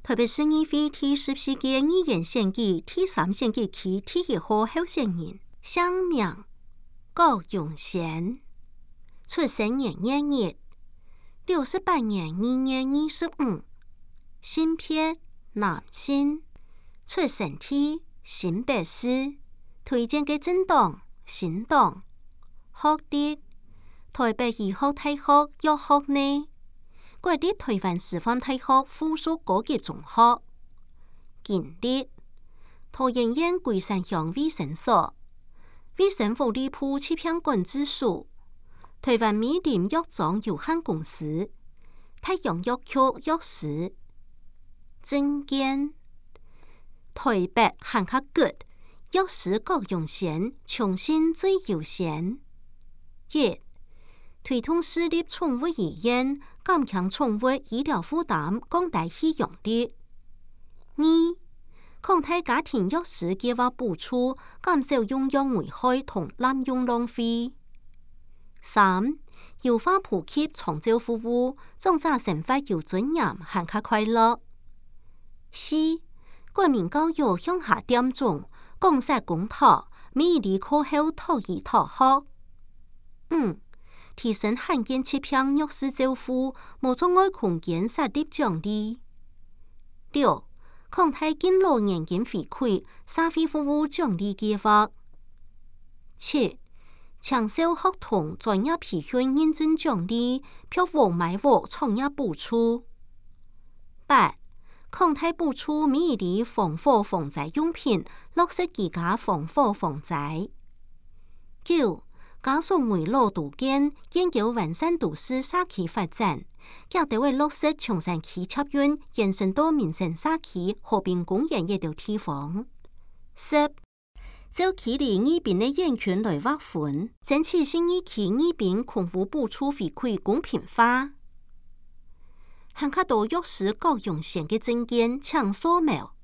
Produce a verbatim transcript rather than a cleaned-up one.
台北市议会第十四届议员选举第三选举区第一号候选人，姓名高永贤，出生年月日六十八年二月二十五，性别男性，出生地新北市，推荐嘅政党新党，学历台北医学大学药学系。國立台灣師範大學附屬高級中學，經歷桃園縣桂山鄉衛生所、衛生福利部疾病管制署、台灣美林藥妝有限公司、太陽藥局藥師、證件、台北漢克谷藥師高永賢，重新最優先。一、推動私立寵物醫院，減輕寵物醫療負擔，降低費用率。二、擴大家庭藥師計劃補助，減少用藥危害同濫用浪費。三、優化普及長照服務，長者生活有尊嚴，幸福快樂。四、國民教育向下點鐘，廣設公托，美麗課後托兒托學。五、提升罕見疾病藥師照護，無阻礙空間設立獎勵。六、擴大敬老年金回饋，社會服務獎勵計劃。七、搶修學童專業培訓認證獎勵，票房買屋創業補助。八、擴大補助美麗防火防災用品，落實居家防火防災。九、加速為老都建，研究完善都市社區發展，亦都會落實松山區捷運延伸到民生社區、和平公園一條地方。十、就區里二邊的園區來劃分，爭取信義區二邊空屋補助回饋公平化。行卡到藥師高永賢嘅證件搶掃描，